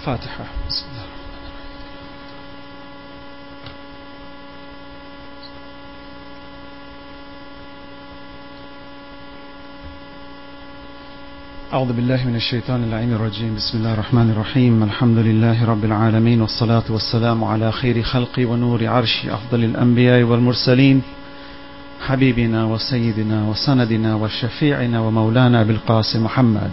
الفاتحة. بسم الله. أعوذ بالله من الشيطان اللعين الرجيم. بسم الله الرحمن الرحيم. الحمد لله رب العالمين، والصلاة والسلام على خير خلقي ونور عرشي، أفضل الأنبياء والمرسلين، حبيبنا وسيدنا وسندنا وشفيعنا ومولانا بالقاسم محمد.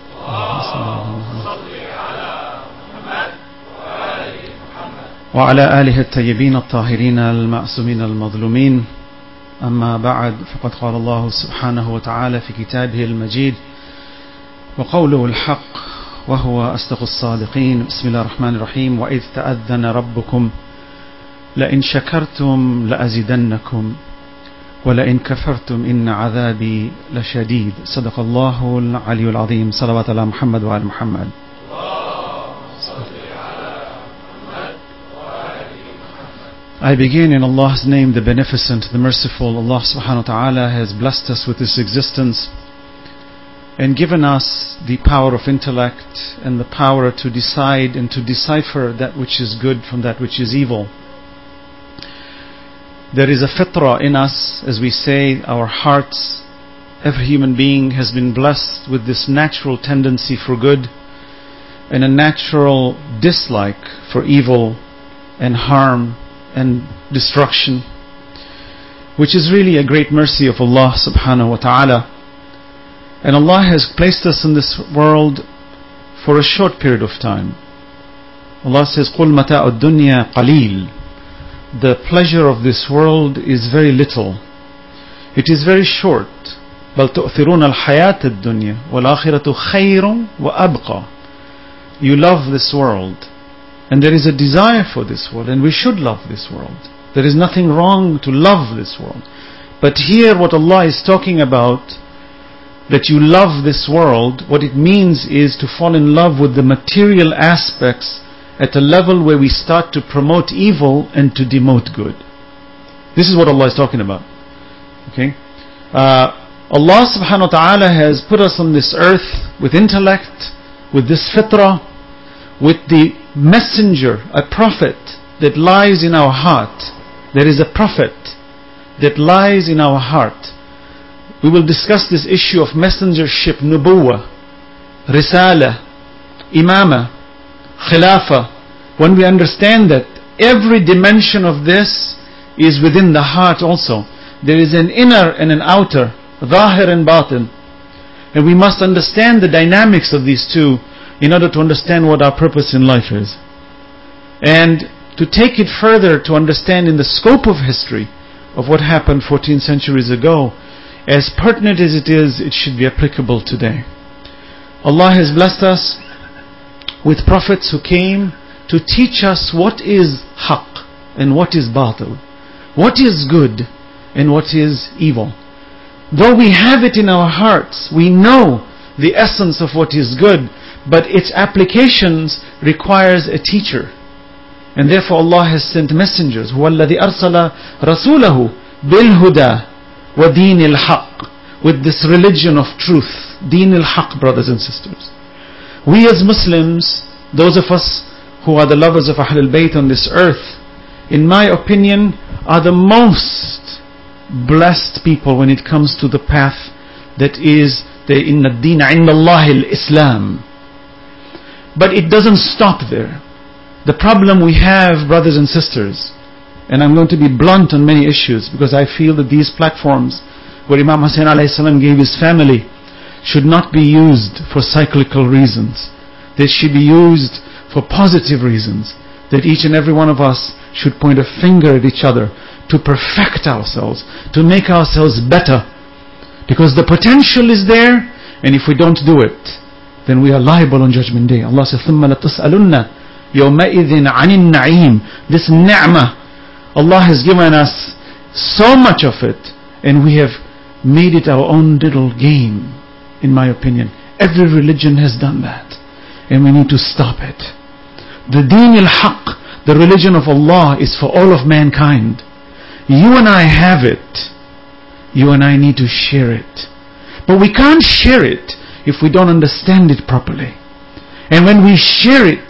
وعلى آله الطيبين الطاهرين المعصومين المظلومين. أما بعد، فقد قال الله سبحانه وتعالى في كتابه المجيد: وقوله الحق وهو أصدق الصادقين. بسم الله الرحمن الرحيم. وإذ تأذن ربكم لئن شكرتم لأزيدنكم ولئن كفرتم إن عذابي لشديد. صدق الله العلي العظيم. صلوات على محمد وعلى محمد. I begin in Allah's name, the Beneficent, the Merciful. Allah subhanahu wa ta'ala has blessed us with this existence and given us the power of intellect and the power to decide and to decipher that which is good from that which is evil. There is a fitrah in us, as we say, our hearts. Every human being has been blessed with this natural tendency for good and a natural dislike for evil and harm and destruction, which is really a great mercy of Allah subhanahu wa ta'ala. And Allah has placed us in this world for a short period of time. Allah says, قُلْ مَتَاعُ الدُّنْيَا قَلِيلٌ. The pleasure of this world is very little. It is very short. بَلْ تُؤْثِرُونَ الْحَيَاةَ الدُّنْيَا وَالْآخِرَةُ خَيْرٌ وَأَبْقَى. You love this world, and there is a desire for this world, and we should love this world. There is nothing wrong to love this world. But here what Allah is talking about, that you love this world, what it means is to fall in love with the material aspects at a level where we start to promote evil and to demote good. This is what Allah is talking about. Okay? Allah subhanahu wa ta'ala has put us on this earth with intellect, with this fitrah, with the messenger, a prophet that lies in our heart. There is a prophet that lies in our heart. We will discuss this issue of messengership, nubuwah, risala, imama, khilafah. When we understand that every dimension of this is within the heart also. There is an inner and an outer, zahir and batin. And we must understand the dynamics of these two in order to understand what our purpose in life is. And to take it further, to understand in the scope of history of what happened 14 centuries ago, as pertinent as it is, it should be applicable today. Allah has blessed us with prophets who came to teach us what is haqq and what is batil, what is good and what is evil. Though we have it in our hearts, we know the essence of what is good, but its applications requires a teacher. And therefore Allah has sent messengers. هُوَ الَّذِي أَرْسَلَ رَسُولَهُ بِالْهُدَى وَدِينِ الْحَقِّ. With this religion of truth, Deen al-Haq, brothers and sisters. We as Muslims, those of us who are the lovers of Ahlul Bayt on this earth, in my opinion, are the most blessed people when it comes to the path that is the inna ad-din 'inda Allah al-Islam. But it doesn't stop there. The problem we have, brothers and sisters, and I'm going to be blunt on many issues because I feel that these platforms where Imam Hussain alayhi salam gave his family should not be used for cyclical reasons. They should be used for positive reasons. That each and every one of us should point a finger at each other to perfect ourselves, to make ourselves better. Because the potential is there, and if we don't do it, then we are liable on Judgment Day. Allah says, ثُمَّ لَتُسْأَلُنَّ يَوْمَئِذٍ عَنِ النَّعِيمِ. This ni'mah, Allah has given us so much of it, and we have made it our own little game, in my opinion. Every religion has done that, and we need to stop it. The Deen al-Haq, the religion of Allah, is for all of mankind. You and I have it. You and I need to share it. But we can't share it if we don't understand it properly. And when we share it,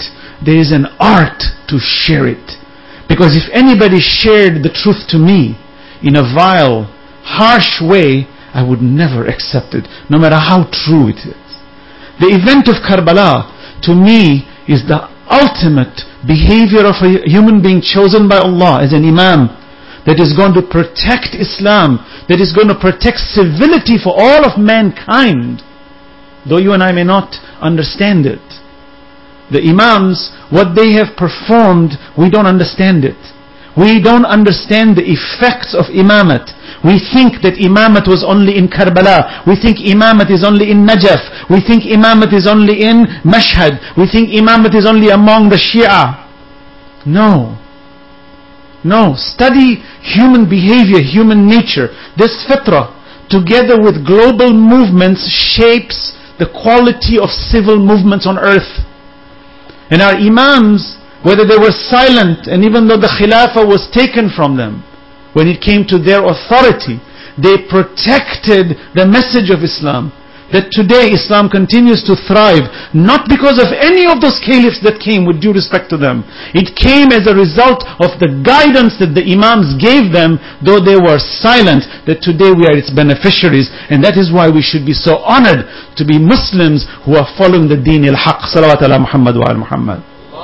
there is an art to share it. Because if anybody shared the truth to me in a vile, harsh way, I would never accept it, no matter how true it is. The event of Karbala, to me, is the ultimate behavior of a human being chosen by Allah as an imam, that is going to protect Islam, that is going to protect civility for all of mankind, though you and I may not understand it. The imams, what they have performed, we don't understand it. We don't understand the effects of imamat. We think that imamat was only in Karbala. We think imamat is only in Najaf. We think imamat is only in Mashhad. We think imamat is only among the Shia. No. No. Study human behavior, human nature. This fitrah, together with global movements, shapes the quality of civil movements on earth. And our imams, whether they were silent, and even though the Khilafah was taken from them, when it came to their authority, they protected the message of Islam. That today Islam continues to thrive, not because of any of those caliphs that came, with due respect to them. It came as a result of the guidance that the imams gave them, though they were silent, that today we are its beneficiaries. And that is why we should be so honored to be Muslims who are following the Deen al-Haq. Salawat ala Muhammad wa ala Muhammad.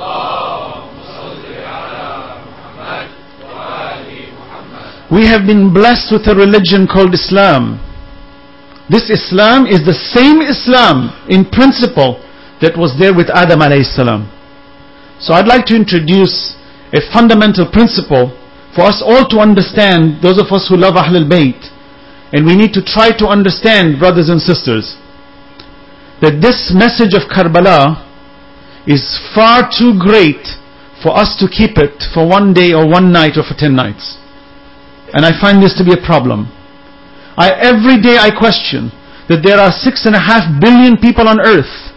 We have been blessed with a religion called Islam. This Islam is the same Islam in principle that was there with Adam alayhi salam. So I'd like to introduce a fundamental principle for us all to understand, those of us who love Ahlul Bayt. And we need to try to understand, brothers and sisters, that this message of Karbala is far too great for us to keep it for one day or one night or for 10 nights. And I find this to be a problem. Every day I question that there are 6.5 billion people on earth.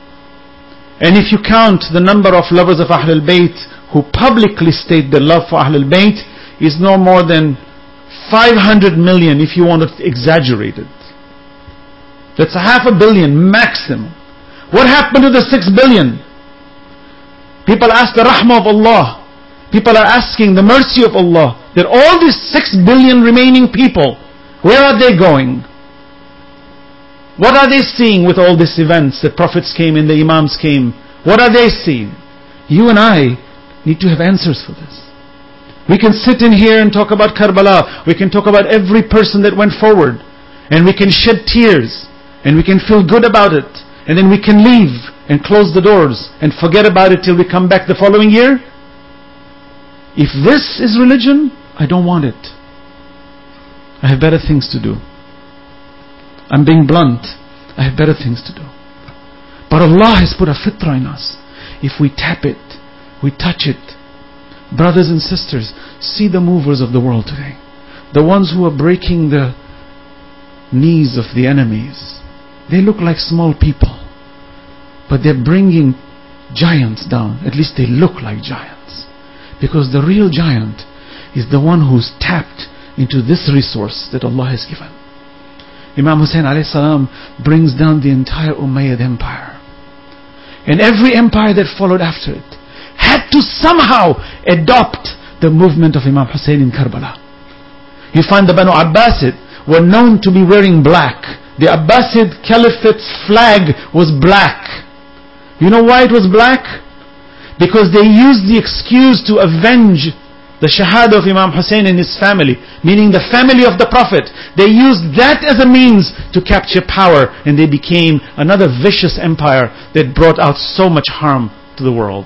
And if you count the number of lovers of Ahlul Bayt who publicly state their love for Ahlul Bayt, is no more than 500 million if you want to exaggerate it. That's 500 million maximum. What happened to the 6 billion? People ask the rahmah of Allah. People are asking the mercy of Allah. That all these 6 billion remaining people, where are they going? What are they seeing with all these events? The prophets came and the imams came. What are they seeing? You and I need to have answers for this. We can sit in here and talk about Karbala. We can talk about every person that went forward. And we can shed tears. And we can feel good about it. And then we can leave and close the doors and forget about it till we come back the following year. If this is religion, I don't want it. I have better things to do. I'm being blunt. I have better things to do. But Allah has put a fitrah in us. If we tap it, we touch it. Brothers and sisters, see the movers of the world today. The ones who are breaking the knees of the enemies. They look like small people. But they're bringing giants down. At least they look like giants. Because the real giant is the one who's tapped into this resource that Allah has given. Imam Hussein alayhi salam brings down the entire Umayyad empire. And every empire that followed after it had to somehow adopt the movement of Imam Hussein in Karbala. You find the Banu Abbasid were known to be wearing black. The Abbasid Caliphate's flag was black. You know why it was black? Because they used the excuse to avenge the shahada of Imam Hussein and his family, meaning the family of the Prophet. They used that as a means to capture power, and they became another vicious empire that brought out so much harm to the world.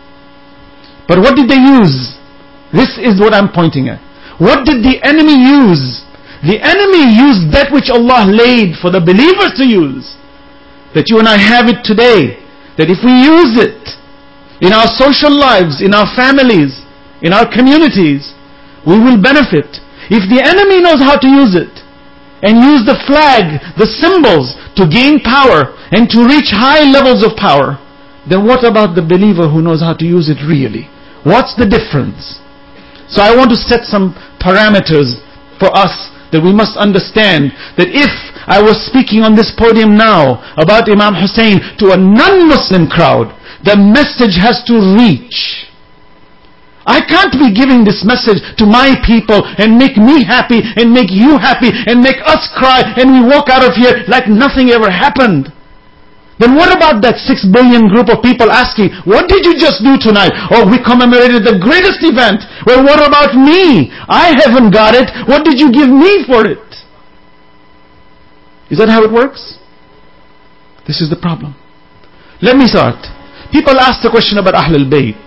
But what did they use? This is what I'm pointing at. What did the enemy use? The enemy used that which Allah laid for the believers to use. That you and I have it today. That if we use it in our social lives, in our families, in our communities, we will benefit. If the enemy knows how to use it, and use the flag, the symbols, to gain power, and to reach high levels of power, then what about the believer who knows how to use it really? What's the difference? So I want to set some parameters for us, that we must understand that if I was speaking on this podium now about Imam Hussein to a non-Muslim crowd. The message has to reach. I can't be giving this message to my people and make me happy and make you happy and make us cry and we walk out of here like nothing ever happened. Then what about that 6 billion group of people asking, what did you just do tonight? Oh, we commemorated the greatest event. Well, what about me? I haven't got it. What did you give me for it? Is that how it works? This is the problem. Let me start. People ask the question about Ahlul Bayt.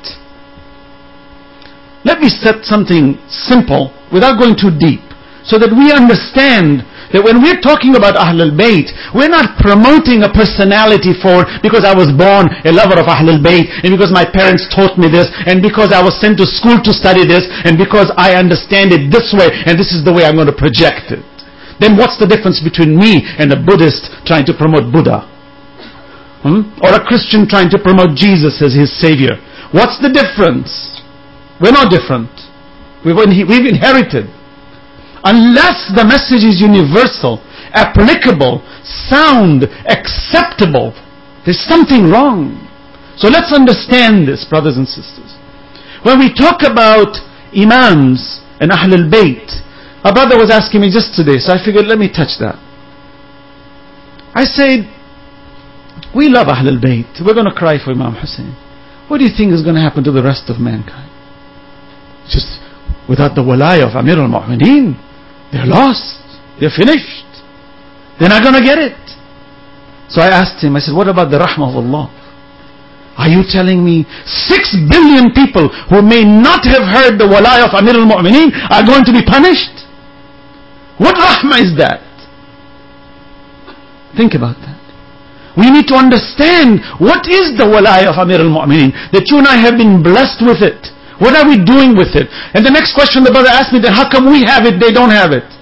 Let me set something simple without going too deep so that we understand that when we're talking about Ahlul Bayt, we're not promoting a personality because I was born a lover of Ahlul Bayt, and because my parents taught me this, and because I was sent to school to study this, and because I understand it this way, and this is the way I'm going to project it. Then what's the difference between me and a Buddhist trying to promote Buddha? Or a Christian trying to promote Jesus as his savior? What's the difference? We're not different. We've inherited. Unless the message is universal, applicable, sound, acceptable, there's something wrong. So let's understand this, brothers and sisters. When we talk about Imams and Ahlul Bayt, a brother was asking me just today, so I figured let me touch that. I said, we love Ahlul Bayt. We're going to cry for Imam Hussein. What do you think is going to happen to the rest of mankind? Just without the walaya of Amir al-Mu'mineen, they're lost. They're finished. They're not going to get it. So I asked him, I said, what about the rahmah of Allah? Are you telling me 6 billion people who may not have heard the walaya of Amir al-Mu'mineen are going to be punished? What rahmah is that? Think about that. We need to understand what is the walaya of Amir al-Mu'mineen, that you and I have been blessed with it. What are we doing with it? And the next question the brother asked me, then how come we have it, they don't have it?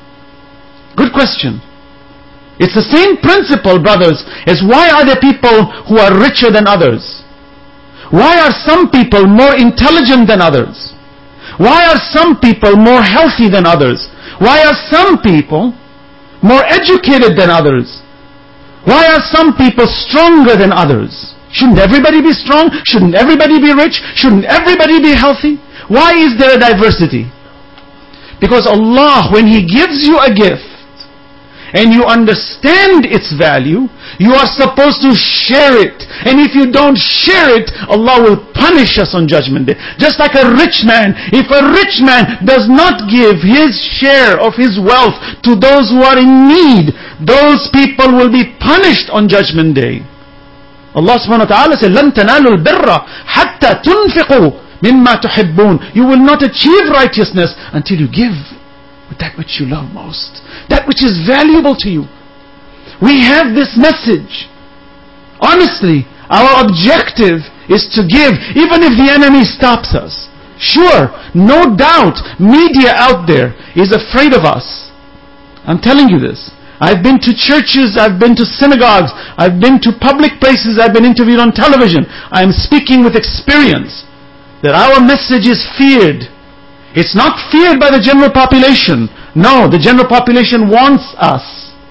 Good question. It's the same principle, brothers, as why are there people who are richer than others? Why are some people more intelligent than others? Why are some people more healthy than others? Why are some people more educated than others? Why are some people stronger than others? Shouldn't everybody be strong? Shouldn't everybody be rich? Shouldn't everybody be healthy? Why is there a diversity? Because Allah, when He gives you a gift, and you understand its value, you are supposed to share it. And if you don't share it, Allah will punish us on Judgment Day. Just like a rich man. If a rich man does not give his share of his wealth to those who are in need, those people will be punished on Judgment Day. Allah subhanahu wa ta'ala said, لَن تَنَالُوا الْبِرَّ حَتَّى تُنْفِقُوا مِمَّا تُحِبُّونَ. You will not achieve righteousness until you give with that which you love most, that which is valuable to you. We have this message. Honestly, our objective is to give, even if the enemy stops us. Sure, no doubt, media out there is afraid of us. I'm telling you this. I've been to churches, I've been to synagogues, I've been to public places, I've been interviewed on television. I'm speaking with experience that our message is feared. It's not feared by the general population. No, the general population wants us.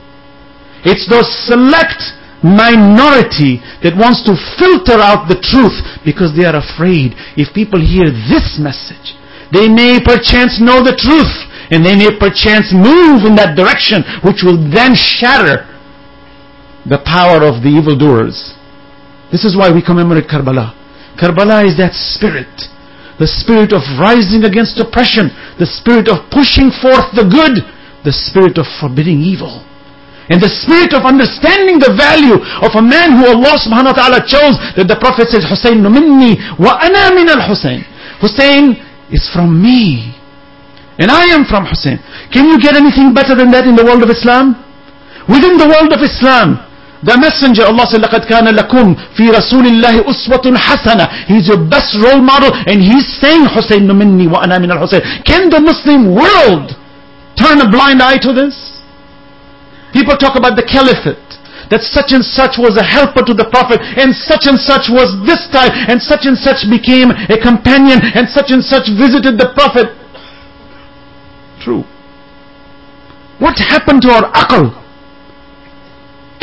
It's those select minority that wants to filter out the truth because they are afraid if people hear this message, they may perchance know the truth and they may perchance move in that direction, which will then shatter the power of the evildoers. This is why we commemorate Karbala. Karbala is that spirit. The spirit of rising against oppression, the spirit of pushing forth the good, the spirit of forbidding evil, and the spirit of understanding the value of a man who Allah subhanahu wa ta'ala chose, that the Prophet said, Hussein minni wa ana min al-Hussein. Hussein is from me, and I am from Hussein. Can you get anything better than that in the world of Islam? Within the world of Islam, the messenger, Allah said, لَقَدْ كَانَ لَكُمْ فِي رَسُولِ اللَّهِ أُسْوَةٌ حَسَنَةٌ. He's your best role model, and he's saying, Hussein minni wa ana min al-Hussein. Can the Muslim world turn a blind eye to this? People talk about the caliphate, that such and such was a helper to the Prophet, and such was this type, and such became a companion, and such visited the Prophet. True. What happened to our aql?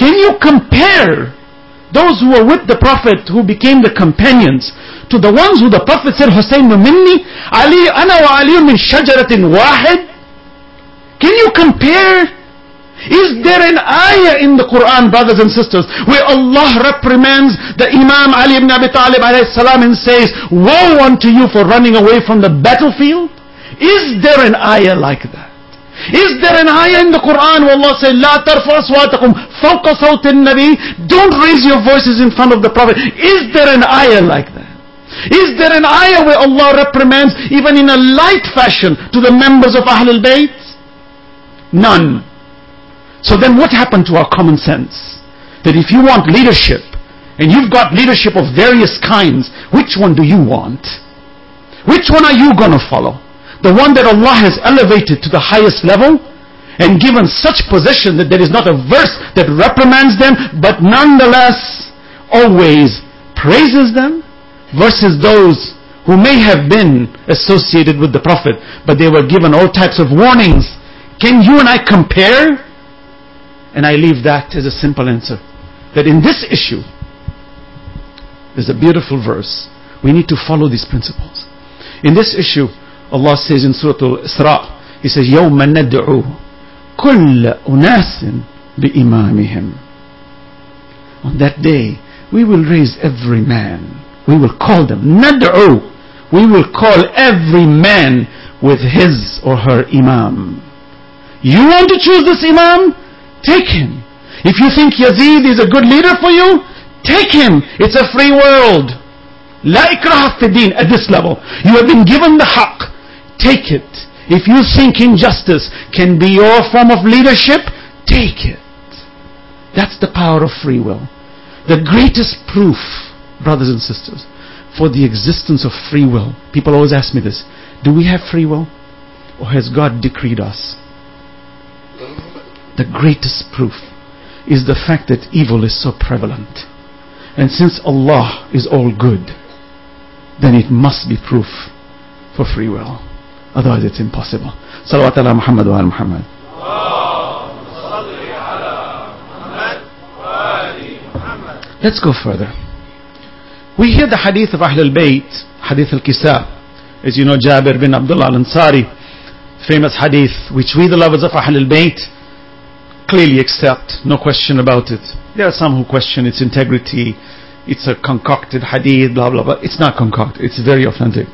Can you compare those who were with the Prophet, who became the companions, to the ones who the Prophet said, Hussein minni, Ali, ana wa Ali min shajaratin wahid? Can you compare? Is there an ayah in the Quran, brothers and sisters, where Allah reprimands the Imam Ali ibn Abi Talib alayhi salam and says, woe unto you for running away from the battlefield? Is there an ayah like that? Is there an ayah in the Quran where Allah says, لا ترفعوا أصواتكم فوق صوت النبي? Don't raise your voices in front of the Prophet. Is there an ayah like that? Is there an ayah where Allah reprimands even in a light fashion to the members of Ahlul Bayt? None. So then what happened to our common sense? That if you want leadership, and you've got leadership of various kinds, which one do you want? Which one are you going to follow? The one that Allah has elevated to the highest level and given such position that there is not a verse that reprimands them, but nonetheless always praises them, versus those who may have been associated with the Prophet, but they were given all types of warnings. Can you and I compare? And I leave that as a simple answer. That in this issue, there's a beautiful verse. We need to follow these principles. In this issue, Allah says in Surah Al-Isra, He says, يَوْمَ نَدْعُو كُلَّ أُنَاسٍ بِإِمَامِهِمْ. On that day, we will raise every man. We will call them. نَدْعُو. We will call every man with his or her imam. You want to choose this imam? Take him. If you think Yazid is a good leader for you, take him. It's a free world. لا إكراه في الدين. At this level, you have been given the haqq. Take it. If you think injustice can be your form of leadership, take it. That's the power of free will. The greatest proof, brothers and sisters, for the existence of free will. People always ask me this. Do we have free will? Or has God decreed us? The greatest proof is the fact that evil is so prevalent. And since Allah is all good, then it must be proof for free will. Otherwise it's impossible. Salawat ala Muhammad wa ala Muhammad. Let's go further. We hear the hadith of Ahlul Bayt, hadith al-Kisa. As you know, Jabir bin Abdullah al-Ansari, famous hadith, which we the lovers of Ahlul Bayt clearly accept, no question about it. There are some who question its integrity. It's a concocted hadith, blah blah blah. It's not concocted, it's very authentic.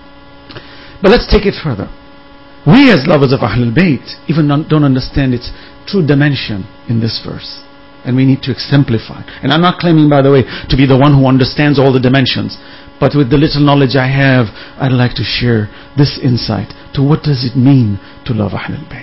But let's take it further. We as lovers of Ahlul Bayt even don't understand its true dimension in this verse. And we need to exemplify. And I'm not claiming, by the way, to be the one who understands all the dimensions. But with the little knowledge I have, I'd like to share this insight to what does it mean to love Ahlul Bayt.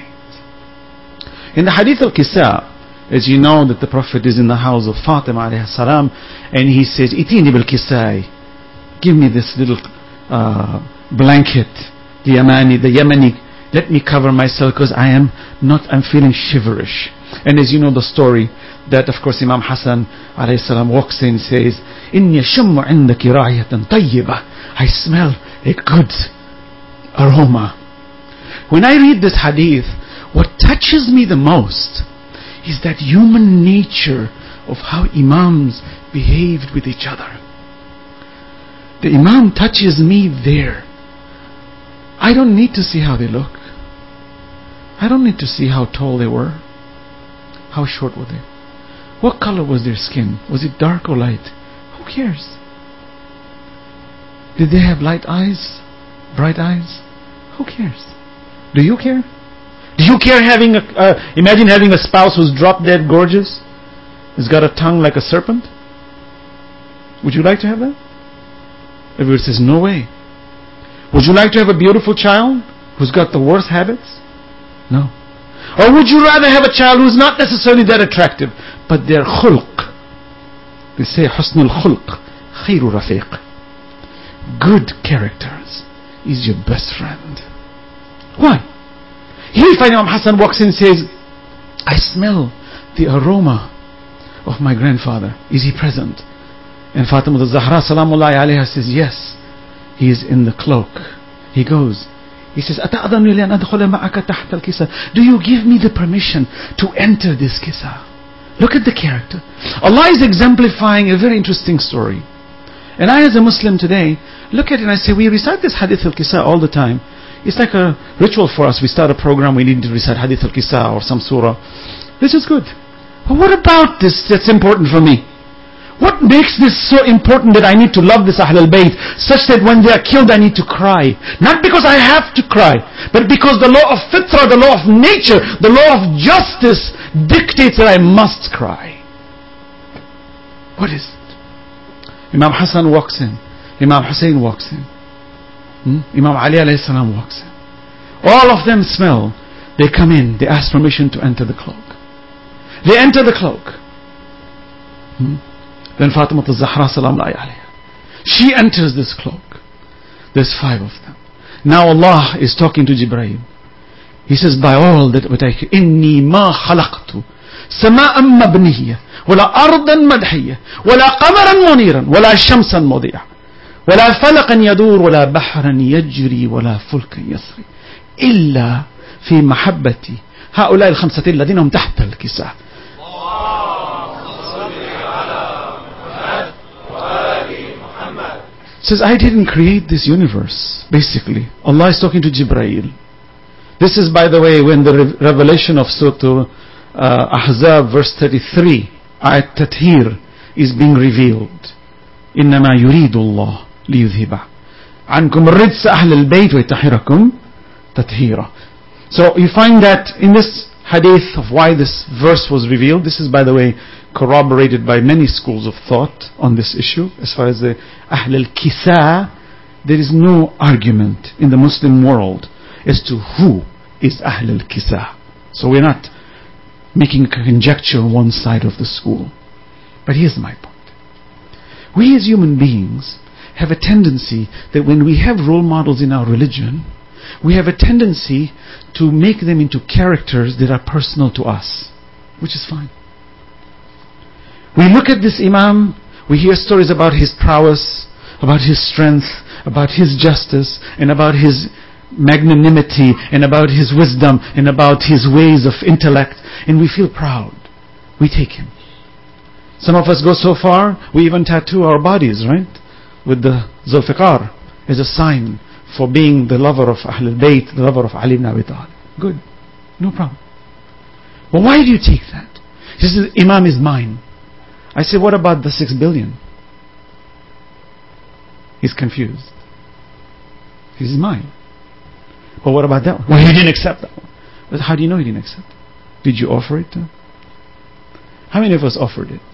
In the hadith al-Kisa, as you know that the Prophet is in the house of Fatima alayhi salam, and he says, Itini bil Kisai, give me this little blanket, the Yemeni, let me cover myself because I'm feeling shiverish. And as you know the story, that of course Imam Hassan alayhi salam walks in and says, Inni shummu indaki ra'iyatan tayyiba. I smell a good aroma. When I read this hadith, what touches me the most is that human nature of how Imams behaved with each other. The Imam touches me there. I don't need to see how they look. I don't need to see how tall they were. How short were they? What color was their skin? Was it dark or light? Who cares? Did they have light eyes? Bright eyes? Who cares? Do you care? Do you care imagine having a spouse who's drop dead gorgeous? Has got a tongue like a serpent? Would you like to have that? Everybody says, no way. Would you like to have a beautiful child who's got the worst habits? No. Or would you rather have a child who's not necessarily that attractive, but their khulq? They say, husnul khulq, khayru rafiq. Good characters is your best friend. Why? Here if Imam Hassan walks in and says, I smell the aroma of my grandfather. Is he present? And Fatima al-Zahra salamullahi alayha says, yes, he is in the cloak. He goes. He says, do you give me the permission to enter this kisa? Look at the character. Allah is exemplifying a very interesting story. And I, as a Muslim today, look at it and I say, we recite this Hadith al-Kisa all the time. It's like a ritual for us. We start a program, we need to recite Hadith al-Kisa or some surah. This is good. But what about this that's important for me? What makes this so important that I need to love this Ahl al-Bayt such that when they are killed I need to cry? Not because I have to cry, but because the law of fitrah, the law of nature, the law of justice dictates that I must cry. What is it? Imam Hassan walks in. Imam Hussein walks in. Imam Ali alayhi salam walks in. All of them smell. They come in. They ask permission to enter the cloak. They enter the cloak. Then Fatima al-Zahra salam alayha. She enters this cloak. There's 5 of them. Now Allah is talking to Jibreel. He says, by all that what I inni ma khalaqtu sama'an mabniyya wala ardan madhiyya wala qamaran muniran wala shamsan mudhi'a wala falaqan yadur wala bahran yajri wala fulkan yasri illa fi mahabbati هؤلاء الخمسة الذين هم تحت الكساء. Says, I didn't create this universe. Basically, Allah is talking to Jibreel. This is, by the way, when the revelation of Surah Ahzab verse 33, Ayat Tathir, is being revealed. إنما يريد الله ليذهب عنكم الرجس أهل البيت ويطهركم تطهيرا. So you find that in this hadith of why this verse was revealed. This is, by the way, corroborated by many schools of thought on this issue. As far as the Ahl al-Kisa, there is no argument in the Muslim world as to who is Ahl al-Kisa. So we're not making a conjecture on one side of the school. But here's my point. We as human beings have a tendency that when we have role models in our religion, we have a tendency to make them into characters that are personal to us, which is fine. We look at this Imam, we hear stories about his prowess, about his strength, about his justice, and about his magnanimity, and about his wisdom, and about his ways of intellect, and we feel proud. We take him. Some of us go so far, we even tattoo our bodies, right? With the Zulfiqar as a sign for being the lover of Ahl al-Bayt, the lover of Ali ibn Abi Talib. Good. No problem. But why do you take that? He says, Imam is mine. I say, what about the 6 billion? He's confused. He's mine. But what about that one? Well, he didn't accept that one. But how do you know he didn't accept it? Did you offer it to him? How many of us offered it?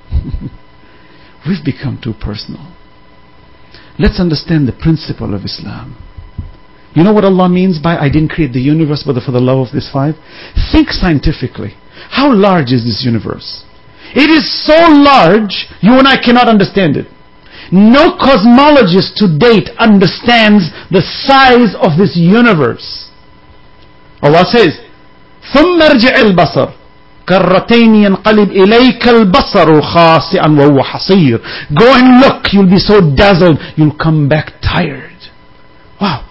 We've become too personal. Let's understand the principle of Islam. You know what Allah means by I didn't create the universe but for the love of this 5? Think scientifically. How large is this universe? It is so large, you and I cannot understand it. No cosmologist to date understands the size of this universe. Allah says, ثُمَّ ارْجِعِ الْبَصَرِ كَرَّتَيْنِ يَنْقَلِبْ إِلَيْكَ الْبَصَرُ خَاسِئًا وَهُوَ حَصِيرٌ. Go and look, you'll be so dazzled, you'll come back tired. Wow.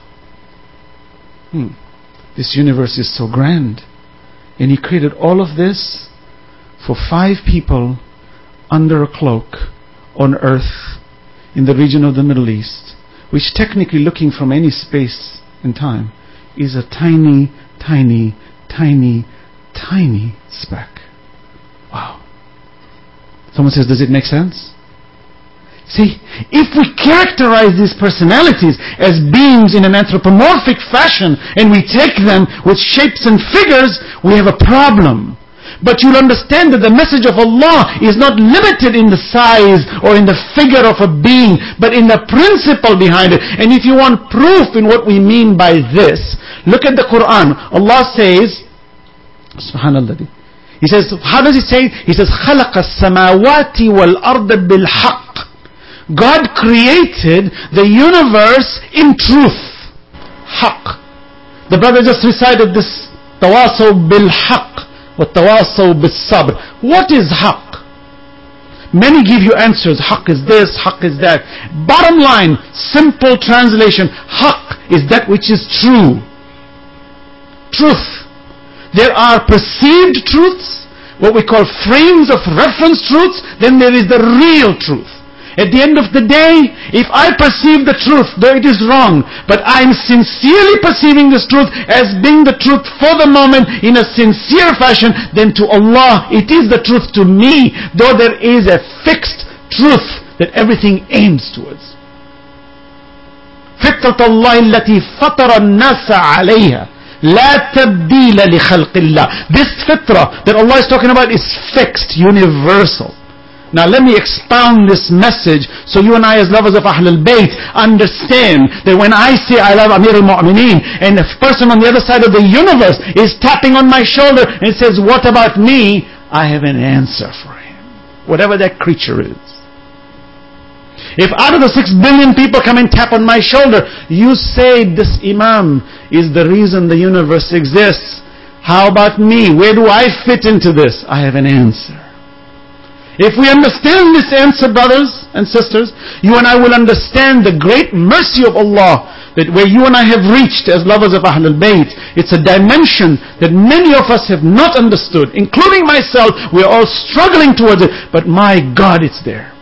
This universe is so grand. And He created all of this for 5 people under a cloak on earth in the region of the Middle East, which technically, looking from any space and time, is a tiny, tiny, tiny, tiny speck. Wow. Someone says, does it make sense? See, if we characterize these personalities as beings in an anthropomorphic fashion and we take them with shapes and figures, we have a problem. But you'll understand that the message of Allah is not limited in the size or in the figure of a being, but in the principle behind it. And if you want proof in what we mean by this, look at the Quran. Allah says, Subhanallah. He says, how does He say? He says, خَلَقَ السَّمَاوَاتِ وَالْأَرْضَ بِالْحَقِّ. God created the universe in truth. Haqq. The brother just recited this, tawasaw bil-haqq wa tawasaw bis-sabr. What is haqq? Many give you answers. Haqq is this, haqq is that. Bottom line, simple translation, haqq is that which is true. Truth. There are perceived truths, what we call frames of reference truths, then there is the real truth. At the end of the day, if I perceive the truth, though it is wrong, but I'm sincerely perceiving this truth as being the truth for the moment in a sincere fashion, then to Allah it is the truth to me, though there is a fixed truth that everything aims towards. فطرة الله التي فطر الناس عليها لا تبديل لخلق الله. This fitrah that Allah is talking about is fixed, universal. Now let me expound this message so you and I as lovers of Ahl al-Bayt understand that when I say I love Amir al-Mu'mineen and a person on the other side of the universe is tapping on my shoulder and says, what about me? I have an answer for him. Whatever that creature is. If out of the 6 billion people come and tap on my shoulder, you say this Imam is the reason the universe exists. How about me? Where do I fit into this? I have an answer. If we understand this answer, brothers and sisters, you and I will understand the great mercy of Allah, that where you and I have reached as lovers of Ahl al-Bayt, it's a dimension that many of us have not understood, including myself. We are all struggling towards it, but my God, it's there.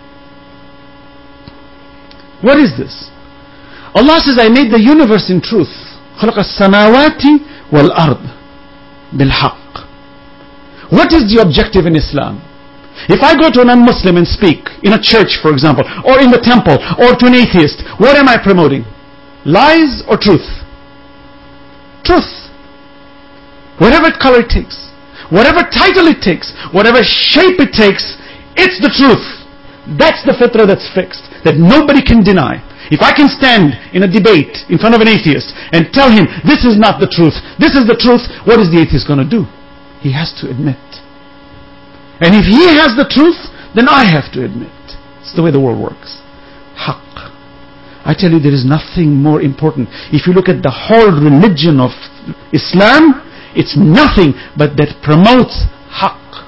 What is this? Allah says, I made the universe in truth. خلق السماوات والأرض بالحق. What is the objective in Islam? If I go to a non-Muslim and speak, in a church for example, or in the temple, or to an atheist, what am I promoting? Lies or truth? Truth. Whatever color it takes, whatever title it takes, whatever shape it takes, it's the truth. That's the fitrah that's fixed, that nobody can deny. If I can stand in a debate in front of an atheist and tell him, this is not the truth, this is the truth, what is the atheist going to do? He has to admit. And if he has the truth, then I have to admit. It's the way the world works. Haqq. I tell you, there is nothing more important. If you look at the whole religion of Islam, it's nothing but that promotes haqq.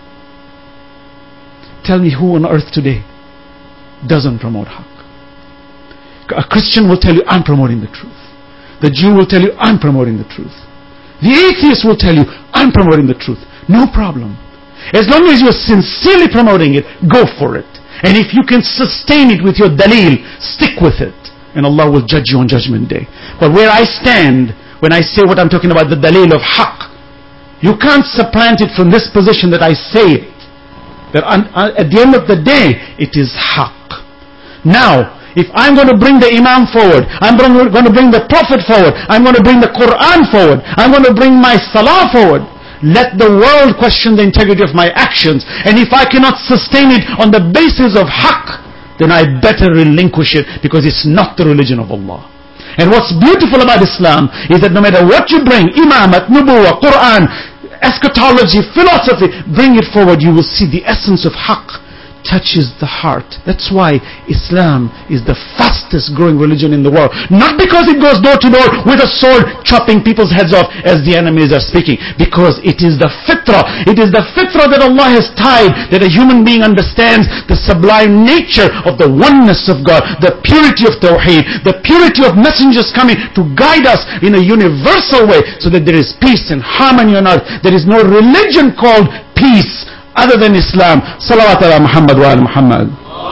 Tell me who on earth today doesn't promote haqq. A Christian will tell you, I'm promoting the truth. The Jew will tell you, I'm promoting the truth. The atheist will tell you, I'm promoting the truth. No problem. As long as you're sincerely promoting it, go for it. And if you can sustain it with your daleel, stick with it. And Allah will judge you on Judgment Day. But where I stand, when I say what I'm talking about, the daleel of haqq, you can't supplant it from this position that I say it. That at the end of the day, it is haqq. Now, if I'm going to bring the Imam forward, I'm going to bring the Prophet forward, I'm going to bring the Quran forward, I'm going to bring my Salah forward, let the world question the integrity of my actions. And if I cannot sustain it on the basis of haqq, then I better relinquish it, because it's not the religion of Allah. And what's beautiful about Islam is that no matter what you bring, imamat, nubuwah, Quran, eschatology, philosophy, bring it forward, you will see the essence of haqq touches the heart. That's why Islam is the fastest growing religion in the world. Not because it goes door to door with a sword chopping people's heads off as the enemies are speaking. Because it is the fitrah. It is the fitrah that Allah has tied, that a human being understands the sublime nature of the oneness of God, the purity of Tawheed, the purity of messengers coming to guide us in a universal way, so that there is peace and harmony on earth. There is no religion called peace other than Islam. Salawat ala Muhammad wa ala Muhammad.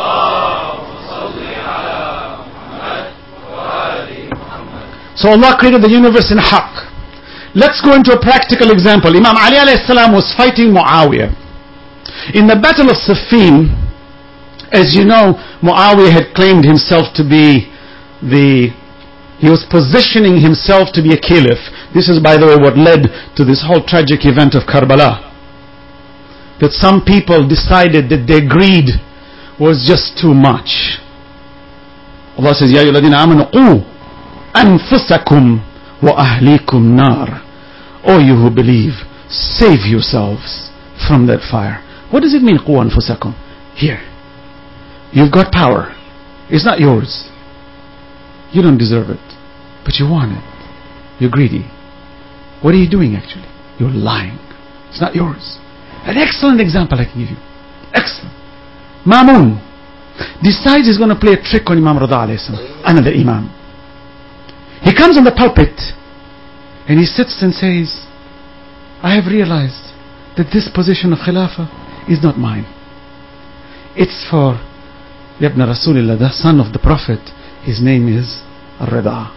So Allah created the universe in haqq. Let's go into a practical example. Imam Ali alayhi salam was fighting Muawiyah. In the battle of Siffin, as you know, Muawiyah had claimed himself to be he was positioning himself to be a caliph. This is, by the way, what led to this whole tragic event of Karbala. That some people decided that their greed was just too much. Allah says, Ya ayyuhalladhina amanu qu anfusakum wa ahlikum nar. O you who believe, save yourselves from that fire. What does it mean, qu anfusakum? Here, you've got power. It's not yours. You don't deserve it, but you want it. You're greedy. What are you doing actually? You're lying. It's not yours. An excellent example I can give you. Excellent. Mamun decides he's going to play a trick on Imam Rida alayhi salam, another Imam. He comes on the pulpit and he sits and says, I have realized that this position of Khilafah is not mine. It's for Ibn Rasulullah, the son of the Prophet. His name is Ar-Rida.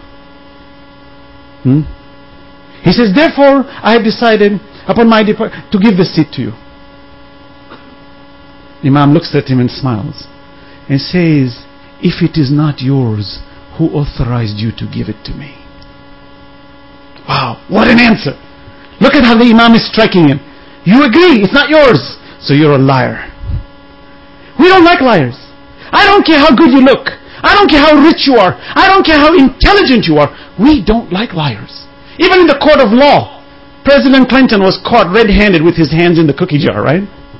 He says, therefore, I have decided upon my departure to give the seat to you. Imam looks at him and smiles and says, if it is not yours, who authorized you to give it to me? Wow, what an answer. Look at how the Imam is striking him. You agree, it's not yours, so you're a liar. We don't like liars. I don't care how good you look. I don't care how rich you are. I don't care how intelligent you are. We don't like liars. Even in the court of law, President Clinton was caught red-handed with his hands in the cookie jar, right?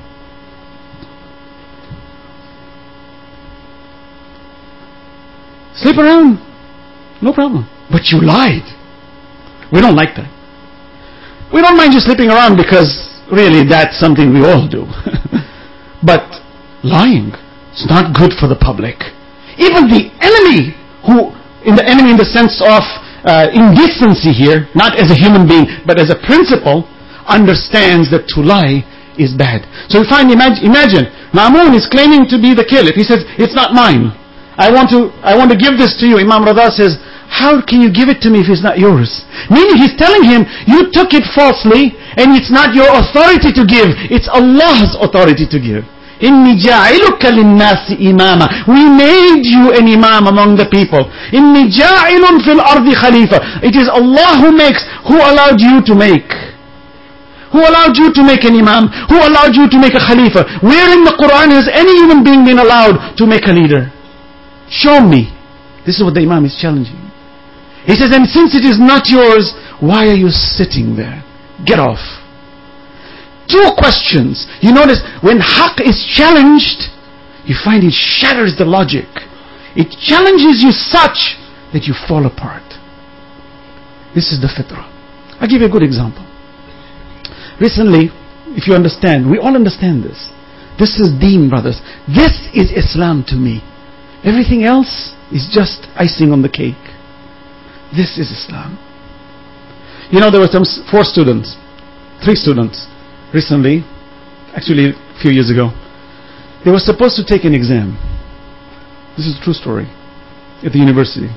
Sleep around, no problem. But you lied. We don't like that. We don't mind you sleeping around because really that's something we all do. But lying is not good for the public. Even the enemy, enemy in the sense of indecency here, not as a human being, but as a principle, understands that to lie is bad. So we find, imagine, Ma'mun is claiming to be the caliph. He says, it's not mine. I want to give this to you. Imam Rida says, how can you give it to me if it's not yours? Meaning he's telling him, you took it falsely, and it's not your authority to give. It's Allah's authority to give. إِنِّي جَاعِلُكَ لِلنَّاسِ إِمَامًا. We made you an imam among the people. إِنِّي جَاعِلٌ فِي الْأَرْضِ خَلِيفَةً. It is Allah who makes. Who allowed you to make? Who allowed you to make an imam? Who allowed you to make a khalifa? Where in the Quran has any human being been allowed to make a leader? Show me. This is what the imam is challenging. He says, and since it is not yours, why are you sitting there? Get off. Two questions. You notice, when haqq is challenged, you find it shatters the logic. It challenges you such that you fall apart. This is the fitrah. I'll give you a good example. Recently, if you understand, we all understand this. This is deen, brothers. This is Islam to me. Everything else is just icing on the cake. This is Islam. You know, there were 3 students, recently, actually a few years ago. They were supposed to take an exam. This is a true story. At the university.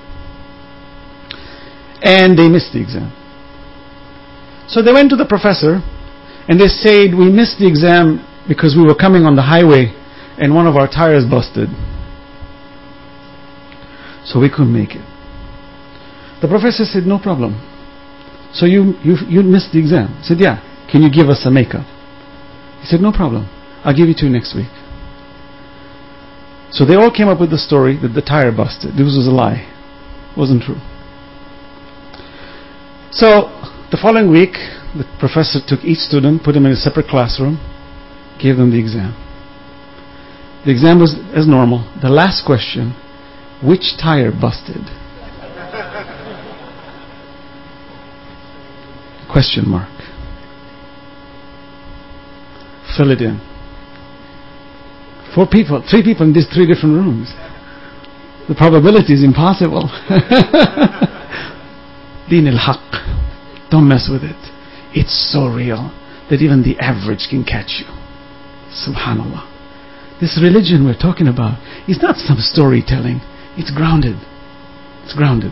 And they missed the exam. So they went to the professor and they said, we missed the exam because we were coming on the highway and one of our tires busted. So we couldn't make it. The professor said, no problem. So you missed the exam. He said, yeah. Can you give us a makeup? He said, no problem. I'll give it to you next week. So they all came up with the story that the tire busted. This was a lie. It wasn't true. So the following week, the professor took each student, put them in a separate classroom, gave them the exam. The exam was as normal. The last question, which tire busted? Question mark. Fill it in. 3 people in these 3 different rooms. The probability is impossible. Deen al-Haq. Don't mess with it. It's so real that even the average can catch you. Subhanallah. This religion we're talking about is not some storytelling. It's grounded. It's grounded.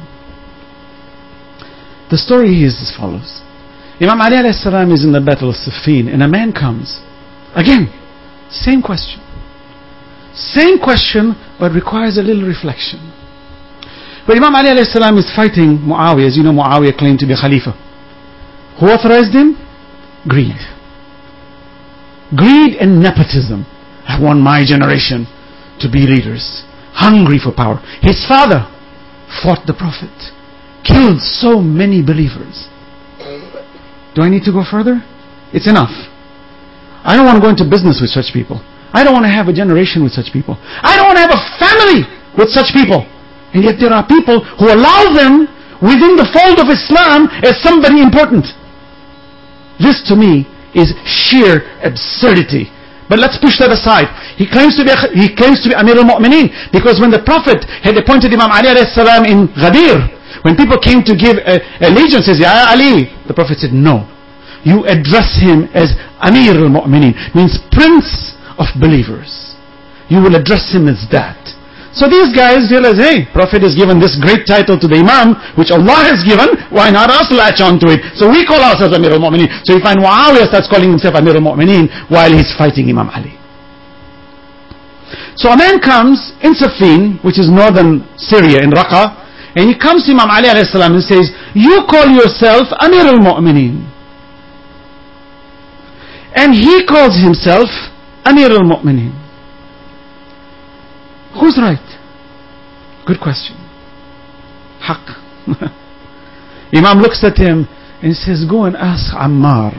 The story is as follows. Imam Ali alayhi salam is in the battle of Siffin and a man comes. Again, same question. Same question, but requires a little reflection. But Imam Ali alayhi salam is fighting Muawiyah. As you know, Muawiyah claimed to be Khalifa. Who authorized him? Greed. Greed and nepotism. I want my generation to be leaders. Hungry for power. His father fought the Prophet. Killed so many believers. Do I need to go further? It's enough. I don't want to go into business with such people. I don't want to have a generation with such people. I don't want to have a family with such people. And yet there are people who allow them within the fold of Islam as somebody important. This to me is sheer absurdity. But let's push that aside. He claims to be Amir al-Mu'mineen because when the Prophet had appointed Imam Ali alayhi salam in Ghadir, when people came to give allegiance, says, Ya Ali, the Prophet said, no. you address him as Amir al-Mu'mineen, means Prince of Believers. You will address him as that. So these guys realize, hey, Prophet has given this great title to the Imam, which Allah has given, why not us latch on to it? So we call ourselves Amir al-Mu'mineen. So you find Muawiyah starts calling himself Amir al-Mu'mineen while he's fighting Imam Ali. So a man comes in Siffin, which is northern Syria, in Raqqa, and he comes to Imam Ali alayhi salam and says, you call yourself Amir al-Mu'mineen. And he calls himself Amir al-Mu'mineen. Who's right? Good question. Haqq. Imam looks at him and says, go and ask Ammar.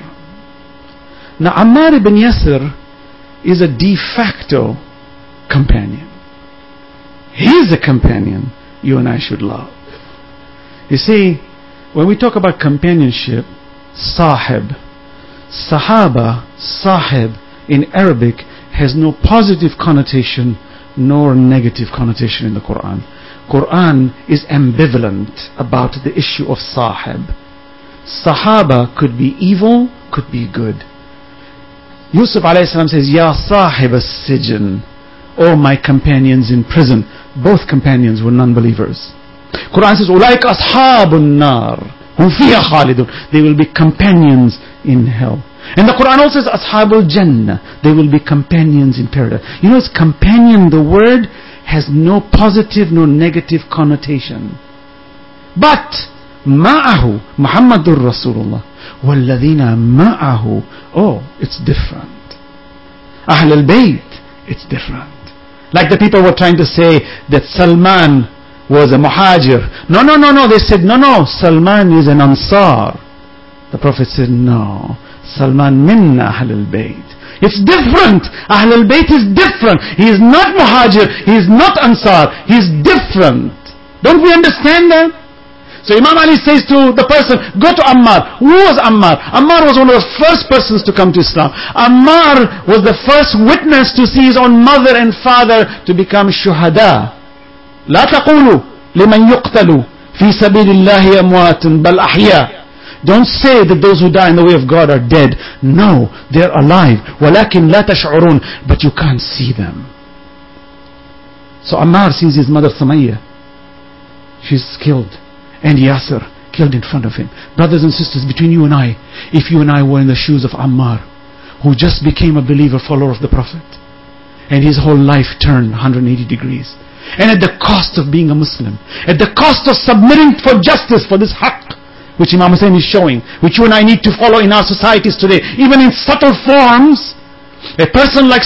Now Ammar ibn Yasir is a de facto companion. He's a companion you and I should love. You see, when we talk about companionship, sahib, sahaba, sahib in Arabic has no positive connotation nor negative connotation in the Quran. Quran is ambivalent about the issue of sahib. Sahaba could be evil, could be good. Yusuf alayhi salam says, Ya sahib as-sijn, oh my companions in prison. Both companions were non-believers. Quran says, Ulaik ashabun nar, hum fiha khalidun. They will be companions in hell. And the Quran also says, Ashabul Jannah, they will be companions in paradise. You know, it's companion, the word has no positive nor negative connotation. But, ma'ahu, Muhammadur Rasulullah, walladhina ma'ahu, oh, it's different. Ahl al-Bayt, it's different. Like the people were trying to say that Salman was a muhajir. No, they said, no, Salman is an ansar. The Prophet said, no, Salman minna Ahl al-Bayt. It's different. Ahl al-Bayt is different. He is not muhajir. He is not ansar. He is different. Don't we understand that? So Imam Ali says to the person, go to Ammar. Who was Ammar? Ammar was one of the first persons to come to Islam. Ammar was the first witness to see his own mother and father to become shuhada. لا تقولوا لمن يقتلوا في سبيل الله أموات بل أحياء. Don't say that those who die in the way of God are dead. No, they're alive. وَلَكِنْ لَا تَشْعُرُونَ. But you can't see them. So Ammar sees his mother Thumayyah. She's killed. And Yasir killed in front of him. Brothers and sisters, between you and I, if you and I were in the shoes of Ammar, who just became a believer, follower of the Prophet, and his whole life turned 180 degrees, and at the cost of being a Muslim, at the cost of submitting for justice, for this haqq, which Imam Hussein is showing, which you and I need to follow in our societies today, even in subtle forms. A person like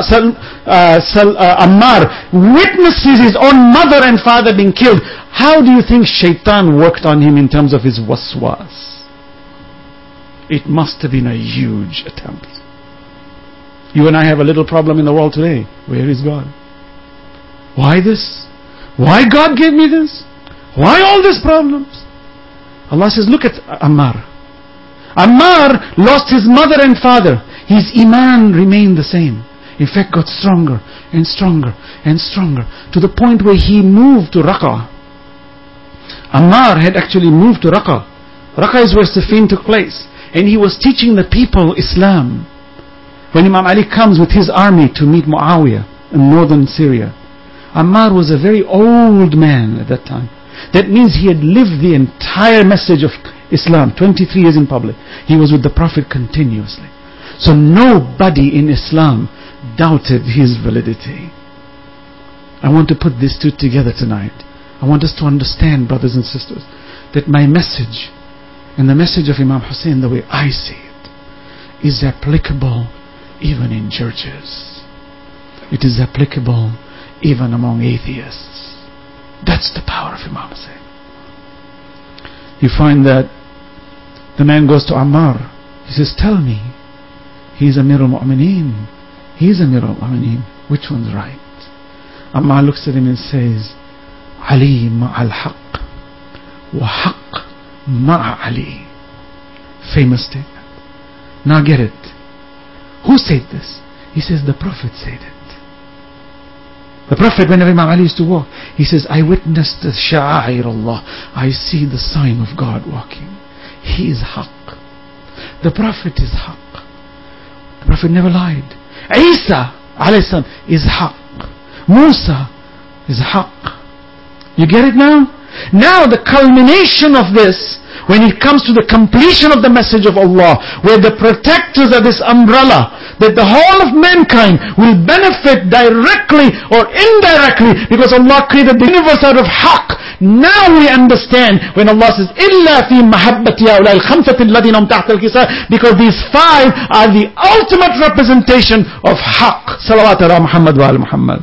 Ammar witnesses his own mother and father being killed. How do you think shaitan worked on him in terms of his waswas? It must have been a huge attempt. You and I have a little problem in the world today. Where is God? Why this? Why God gave me this? Why all these problems? Allah says, look at Ammar. Ammar lost his mother and father. His iman remained the same. In fact, got stronger and stronger and stronger, to the point where he moved to Raqqa. Ammar had actually moved to Raqqa. Raqqa is where Siffin took place. And he was teaching the people Islam. When Imam Ali comes with his army to meet Muawiyah in northern Syria, Ammar was a very old man at that time. That means he had lived the entire message of Islam, 23 years in public. He was with the Prophet continuously. So nobody in Islam doubted his validity. I want to put these two together tonight. I want us to understand, brothers and sisters, that my message and the message of Imam Hussein, the way I see it, is applicable even in churches. It is applicable even among atheists. That's the power of Imam Hussein. You find that the man goes to Ammar. He says, tell me, he's Amir al-Mu'mineen. He's Amir al-Mu'mineen. Which one's right? Ammar looks at him and says, Ali ma'al haqq wa haqq ma'a Ali. Famous statement. Now get it. Who said this? He says, the Prophet said it. The Prophet, whenever Imam Ali used to walk, he says, I witnessed the sha'air Allah. I see the sign of God walking. He is haqq. The Prophet is haqq. The Prophet never lied. Isa alayhi salam is haqq. Musa is haqq. You get it now? Now the culmination of this, when it comes to the completion of the message of Allah, where the protectors are this umbrella, that the whole of mankind will benefit directly or indirectly, because Allah created the universe out of haqq. Now we understand when Allah says, إِلَّا فِي مَحَبَّةِ هَؤُلَاءِ الْخَمْسَةِ الَّذِينَ هُمْ تَحْتَ الْكِسَاءِ, because these five are the ultimate representation of haqq. Salawat ala Muhammad wa ala Muhammad.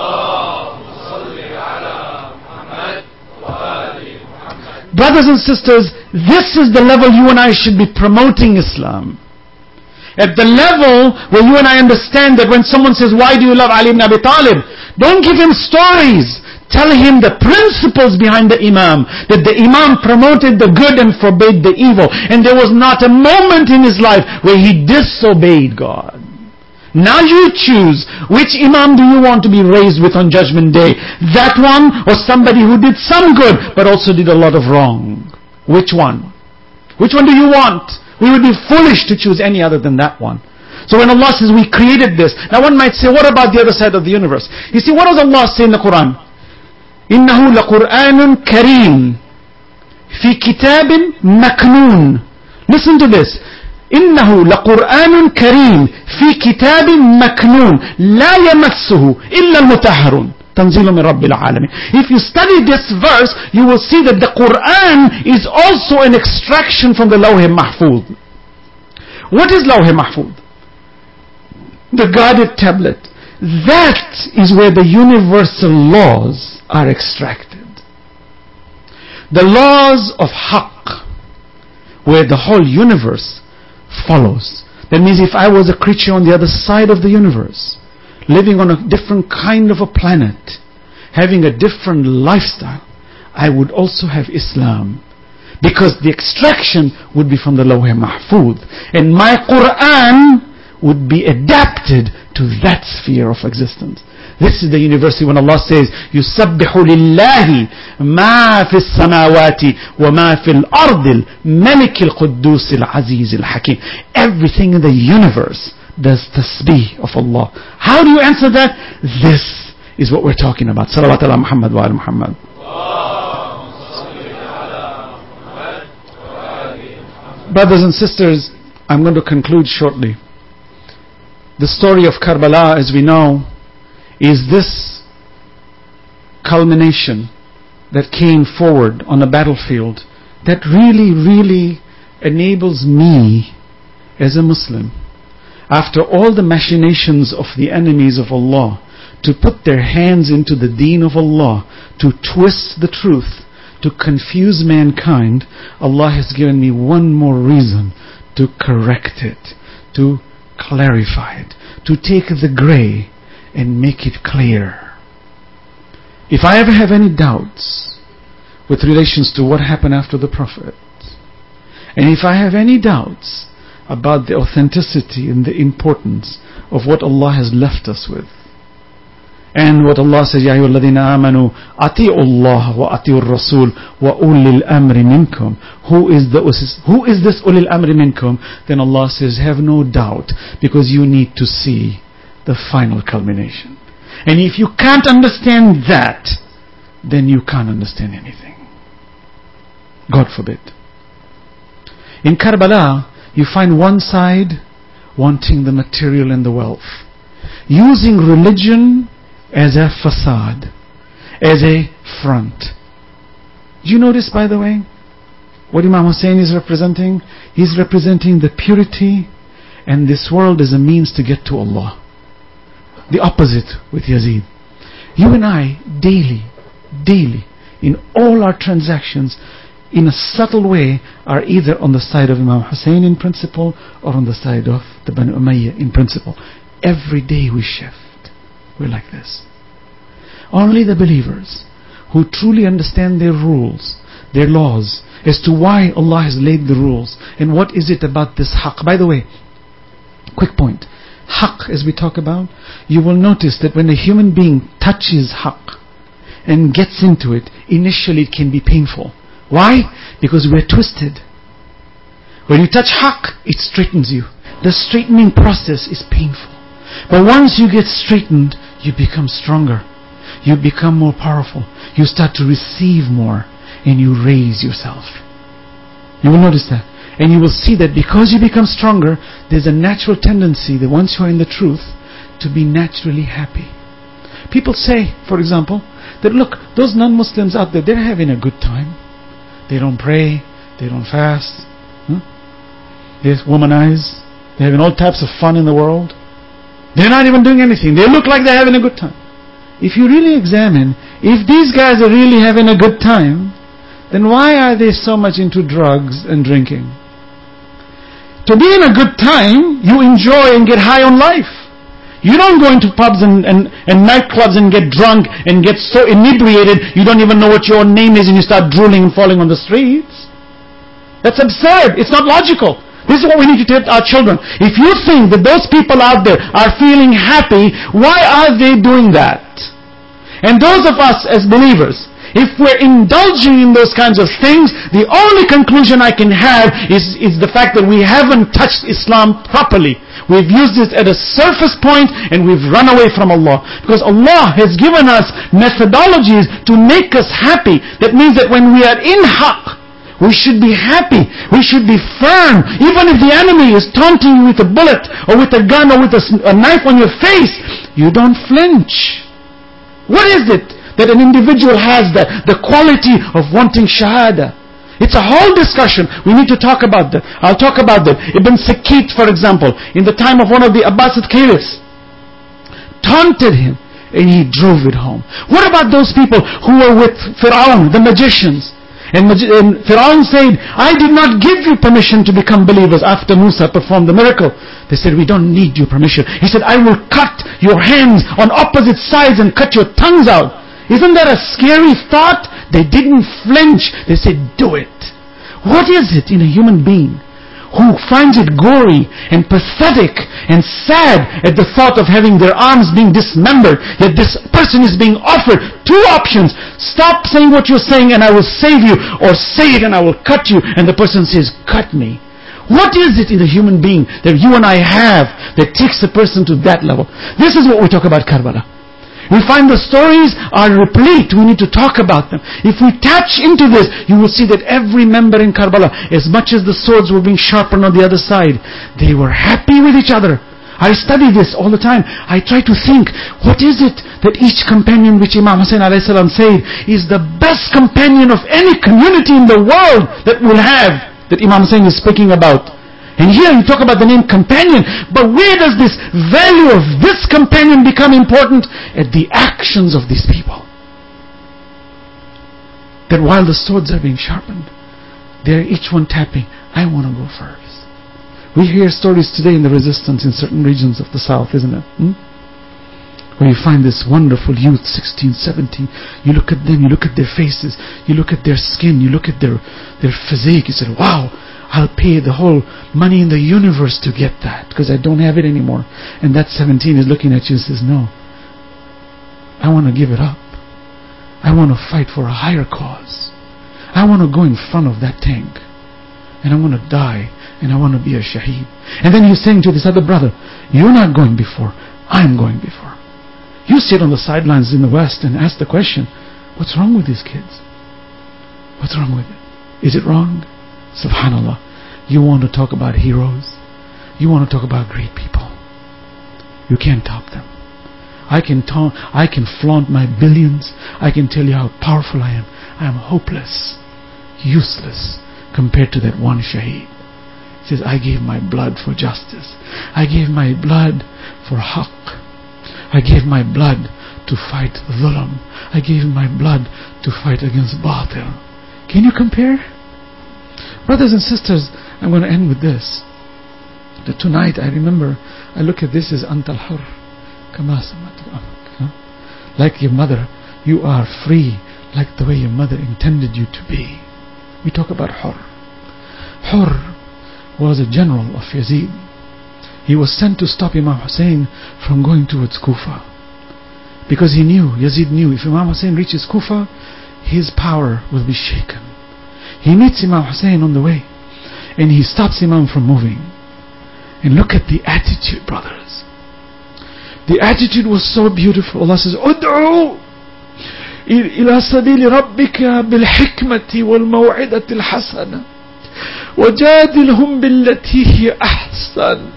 Brothers and sisters, this is the level you and I should be promoting Islam. At the level where you and I understand that when someone says, why do you love Ali ibn Abi Talib? Don't give him stories. Tell him the principles behind the Imam. That the Imam promoted the good and forbade the evil. And there was not a moment in his life where he disobeyed God. Now you choose, which Imam do you want to be raised with on Judgment Day? That one, or somebody who did some good but also did a lot of wrong? Which one? Which one do you want? We would be foolish to choose any other than that one. So when Allah says we created this, now one might say, what about the other side of the universe? You see, what does Allah say in the Quran? إِنَّهُ لَقُرْآنٌ كَرِيمٌ فِي كِتَابٍ مَكْنُونٍ. Listen to this. إنه لقرآن كريم في كتاب مكنون لا يمسه إلا المطهرون تنزيل من رب العالمين. If you study this verse, you will see that the Quran is also an extraction from the Lawh Mahfuz. What is Lawh Mahfuz? The guarded tablet. That is where the universal laws are extracted. The laws of Haqq, where the whole universe follows. That means if I was a creature on the other side of the universe, living on a different kind of a planet, having a different lifestyle, I would also have Islam. Because the extraction would be from the Lawh Mahfuz. And my Quran would be adapted to that sphere of existence. This is the university when Allah says, يُسَبِّحُ لِلَّهِ مَا فِي السَّمَاوَاتِ وَمَا فِي الْأَرْضِ الْمَلِكِ الْقُدُّوسِ الْعَزِيزِ الْحَكِيمِ. Everything in the universe does tasbih of Allah. How do you answer that? This is what we're talking about. Salawat ala Muhammad wa ala Muhammad. Brothers and sisters, I'm going to conclude shortly. The story of Karbala, as we know, is this culmination that came forward on a battlefield that really enables me as a Muslim, after all the machinations of the enemies of Allah, to put their hands into the deen of Allah, to twist the truth, to confuse mankind. Allah has given me one more reason to correct it, to clarify it, to take the grey and make it clear. If I ever have any doubts with relations to what happened after the Prophet, and if I have any doubts about the authenticity and the importance of what Allah has left us with, and what Allah says, يَا أَيُّهَا الَّذِينَ آمَنُوا أَطِيعُوا اللَّهَ وَأَطِيعُوا الرَّسُولَ وَأُولِي الْأَمْرِ مِنْكُمْ. Who is this أُولِي الْأَمْرِ مِنْكُمْ? Then Allah says, have no doubt, because you need to see the final culmination. And if you can't understand that, then you can't understand anything. God forbid. In Karbala, you find one side wanting the material and the wealth, using religion as a facade, as a front. Do you notice, by the way, what Imam Hussein is representing? He's representing the purity, and this world is a means to get to Allah. The opposite with Yazid. You and I, daily, in all our transactions, in a subtle way, are either on the side of Imam Hussein in principle, or on the side of the Banu Umayyah in principle. Every day we shift. We're like this. Only the believers who truly understand their rules, their laws, as to why Allah has laid the rules, and what is it about this haqq. By the way, quick point. Haqq, as we talk about, you will notice that when a human being touches haqq and gets into it, initially it can be painful. Why? Because we're twisted. When you touch haqq, it straightens you. The straightening process is painful. But once you get straightened, you become stronger. You become more powerful. You start to receive more, and you raise yourself. You will notice that. And you will see that because you become stronger, there's a natural tendency that once you are in the truth, to be naturally happy. People say, for example, that look, those non-Muslims out there, they're having a good time. They don't pray, they don't fast, they womanize, they're having all types of fun in the world. They're not even doing anything. They look like they're having a good time. If you really examine, if these guys are really having a good time, then why are they so much into drugs and drinking? To be in a good time, you enjoy and get high on life. You don't go into pubs and nightclubs and get drunk and get so inebriated you don't even know what your name is and you start drooling and falling on the streets. That's absurd. It's not logical. This is what we need to tell our children. If you think that those people out there are feeling happy, why are they doing that? And those of us as believers, if we're indulging in those kinds of things, the only conclusion I can have is the fact that we haven't touched Islam properly. We've used it at a surface point and we've run away from Allah. Because Allah has given us methodologies to make us happy. That means that when we are in haqq, we should be happy. We should be firm. Even if the enemy is taunting you with a bullet or with a gun or with a knife on your face, you don't flinch. What is it that an individual has, the quality of wanting shahada? It's a whole discussion. We need to talk about that. I'll talk about that. Ibn Sakit, for example, in the time of one of the Abbasid caliphs, taunted him and he drove it home. What about those people who were with Fir'aun, the magicians? And Fir'aun said, I did not give you permission to become believers after Musa performed the miracle. They said, we don't need your permission. He said, I will cut your hands on opposite sides and cut your tongues out. Isn't that a scary thought? They didn't flinch. They said, do it. What is it in a human being who finds it gory and pathetic and sad at the thought of having their arms being dismembered, that this person is being offered two options: stop saying what you're saying and I will save you, or say it and I will cut you, and the person says, cut me. What is it in a human being that you and I have that takes a person to that level? This is what we talk about Karbala. We find the stories are replete. We need to talk about them. If we touch into this, you will see that every member in Karbala, as much as the swords were being sharpened on the other side, they were happy with each other. I study this all the time. I try to think, what is it that each companion, which Imam Hussain a.s. said, is the best companion of any community in the world that we'll have, that Imam Hussain is speaking about. And here you talk about the name companion, but where does this value of this companion become important? At the actions of these people. That while the swords are being sharpened, they're each one tapping, I want to go first. We hear stories today in the resistance in certain regions of the south, isn't it? Where you find this wonderful youth, 16, 17, you look at them, you look at their faces, you look at their skin, you look at their physique, you say, wow, I'll pay the whole money in the universe to get that, because I don't have it anymore. And that 17 is looking at you and says, no, I want to give it up. I want to fight for a higher cause. I want to go in front of that tank, and I want to die, and I want to be a shaheed. And then he's saying to this other brother, you're not going before, I'm going before. You sit on the sidelines in the West and ask the question, what's wrong with these kids? What's wrong with it? Is it wrong? Subhanallah. You want to talk about heroes? You want to talk about great people? You can't top them. I can flaunt my billions. I can tell you how powerful I am. I am hopeless, useless compared to that one shaheed. He says, I gave my blood for justice. I gave my blood for haqq. I gave my blood to fight dhulam. I gave my blood to fight against batil. Can you compare? Brothers and sisters, I'm going to end with this. That tonight, I remember, I look at this as Antal Hur. Like your mother, you are free, like the way your mother intended you to be. We talk about Hur. Hur was a general of Yazid. He was sent to stop Imam Hussain from going towards Kufa. Because he knew, Yazid knew, if Imam Hussain reaches Kufa, his power will be shaken. He meets Imam Hussain on the way, And he stops Imam from moving. And look at the attitude, brothers. The attitude was so beautiful. Allah says, "Ud'u ila sabili rabbika bil hikmati wal maw'idati al hasana wajadilhum billati hiya ahsan."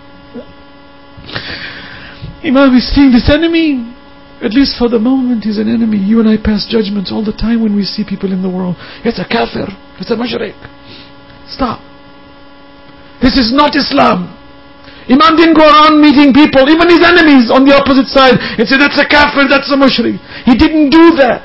Imam is seeing this enemy. At least for the moment he's an enemy. You and I pass judgments all the time when we see people in the world. It's a kafir. It's a mushrik. Stop. This is not Islam. Imam didn't go around meeting people, even his enemies on the opposite side, and say, that's a kafir, that's a mushrik. He didn't do that.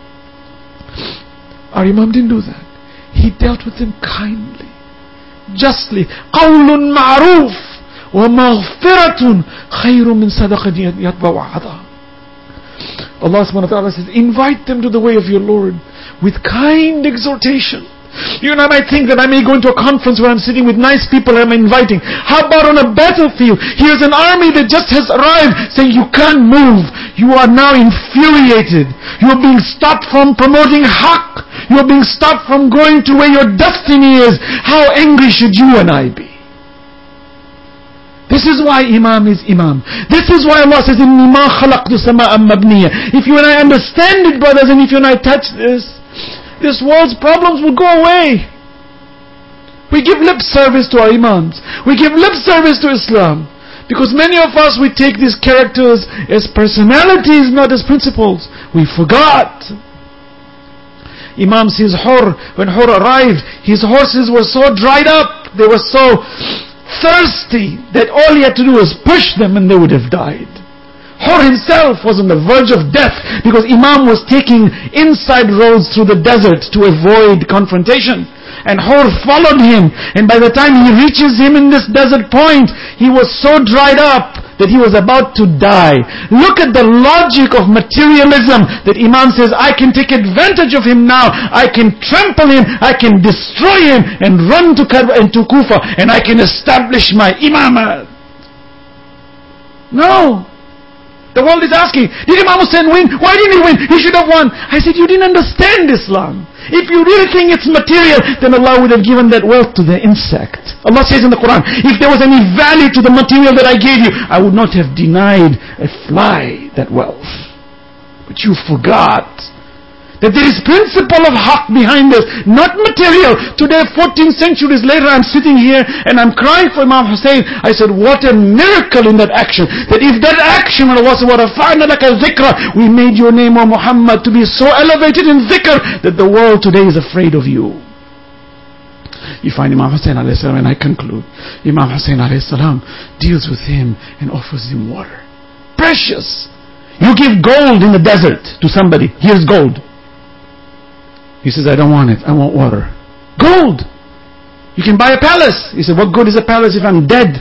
Our Imam didn't do that. He dealt with them kindly, justly. قَوْلٌ مَعْرُوفٌ وَمَغْفِرَةٌ خَيْرٌ مِنْ صَدَقَةٍ يَتْبَعُ عَذَى. Allah subhanahu wa ta'ala says, invite them to the way of your Lord with kind exhortation. You and I might think that I may go into a conference where I'm sitting with nice people I'm inviting. How about on a battlefield? Here's an army that just has arrived saying you can't move. You are now infuriated. You are being stopped from promoting haqq. You are being stopped from going to where your destiny is. How angry should you and I be? This is why Imam is Imam. This is why Allah says, إِنِّي مَا خَلَقْتُ سَمَاءً مَبْنِيًّا. If you and I understand it, brothers, and if you and I touch this world's problems will go away. We give lip service to our Imams. We give lip service to Islam. Because many of us, we take these characters as personalities, not as principles. We forgot. Imam sees Hur. When Hur arrived, his horses were so dried up. They were so thirsty that all he had to do was push them and they would have died. Hur himself was on the verge of death because Imam was taking inside roads through the desert to avoid confrontation. And Hur followed him, and by the time he reaches him in this desert point, he was so dried up that he was about to die. Look at the logic of materialism that Imam says, I can take advantage of him now, I can trample him, I can destroy him and run to Kufa, and I can establish my imamat. No. The world is asking, did Imam Hussein win? Why didn't he win? He should have won. I said, you didn't understand Islam. If you really think it's material, then Allah would have given that wealth to the insect. Allah says in the Quran, if there was any value to the material that I gave you, I would not have denied a fly that wealth. But you forgot that there is principle of haqq behind this, not material. Today, 14 centuries later, I'm sitting here and I'm crying for Imam Hussein. I said, what a miracle in that action. That if that action, Allah said, we made your name, O Muhammad, to be so elevated in zikr that the world today is afraid of you. You find Imam Hussein alayhi salam, and I conclude, Imam Hussein alayhi salam deals with him and offers him water. Precious. You give gold in the desert to somebody. Here's gold. He says, I don't want it. I want water. Gold! You can buy a palace. He said, what good is a palace if I'm dead?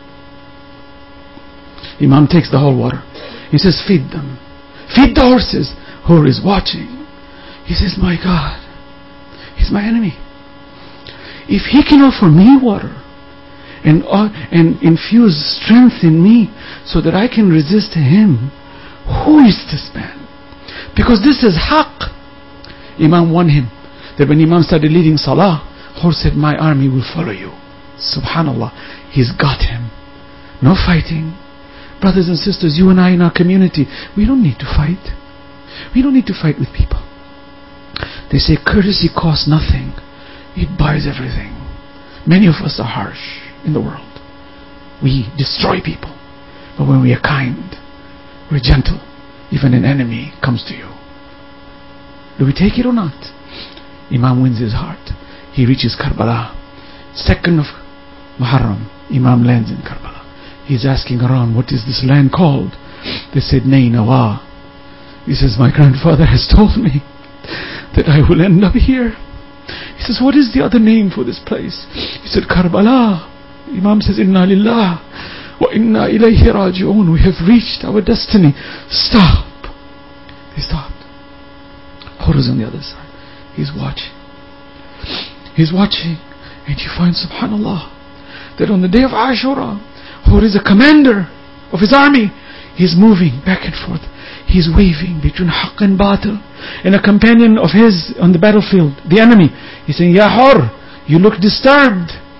Imam takes the whole water. He says, feed them. Feed the horses. Hur is watching. He says, my God, he's my enemy. If he can offer me water and infuse strength in me so that I can resist him, who is this man? Because this is haqq. Imam won him. That when Imam started leading Salah, Hur said, my army will follow you. Subhanallah. He's got him. No fighting. Brothers and sisters, you and I in our community, we don't need to fight. We don't need to fight with people. They say courtesy costs nothing. It buys everything. Many of us are harsh in the world. We destroy people. But when we are kind, we're gentle. Even an enemy comes to you. Do we take it or not? Imam wins his heart. He reaches Karbala. 2nd of Muharram, Imam lands in Karbala. He's asking around, what is this land called? They said, Nainawa. He says, my grandfather has told me that I will end up here. He says, what is the other name for this place? He said, Karbala. Imam says, Inna lillah wa inna ilayhi raji'un. We have reached our destiny. Stop. They stopped. Hur is on the other side. He's watching. He's watching. And you find, subhanallah, that on the day of Ashura, Hur is a commander of his army. He's moving back and forth. He's waving between haqq and batil. And a companion of his on the battlefield, the enemy, he's saying, Ya Hur, you look disturbed.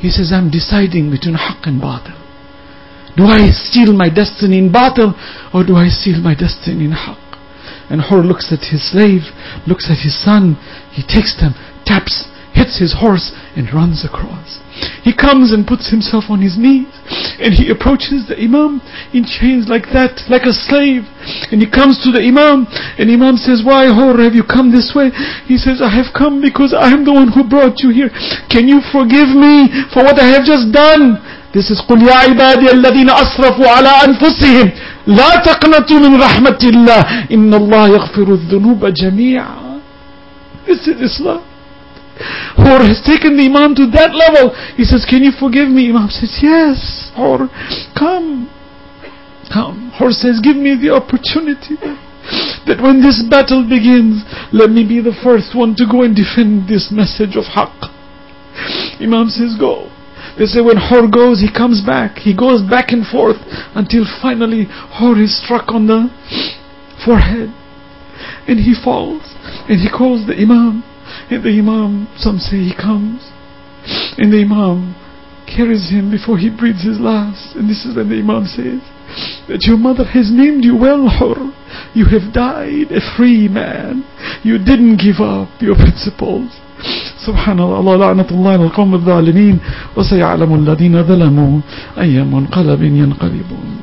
He says, I'm deciding between haqq and batil. Do I seal my destiny in batil, or do I seal my destiny in haqq? And Hur looks at his slave, looks at his son, he takes them, taps, hits his horse, and runs across. He comes and puts himself on his knees, and he approaches the Imam in chains like that, like a slave. And he comes to the Imam, and Imam says, why, Hur, have you come this way? He says, I have come because I am the one who brought you here. Can you forgive me for what I have just done? This is قُلْ يَا عِبَادِيَ الَّذِينَ أَسْرَفُوا عَلَىٰ أَنفُسِهِمْ لَا تَقْنَطُوا مِنْ رَحْمَةِ اللَّهِ إِنَّ اللَّهَ يَغْفِرُ الذُّنُوبَ جَمِيعًا. This is Islam. Hur has taken the Imam to that level. He says, can you forgive me? Imam says, yes. Hur, come. Hur says, give me the opportunity that when this battle begins, let me be the first one to go and defend this message of haqq. Imam says, go. They say when Hur goes, he comes back. He goes back and forth until finally Hur is struck on the forehead. And he falls. And he calls the Imam. And the Imam, some say he comes. And the Imam carries him before he breathes his last. And this is when the Imam says that your mother has named you well, Hur. You have died a free man. You didn't give up your principles. Subhanallah, Allah la'natullah al-qawm al-zalimin wa saya'lamu alladhina zalamu ayyam munqalabin yanqalibun.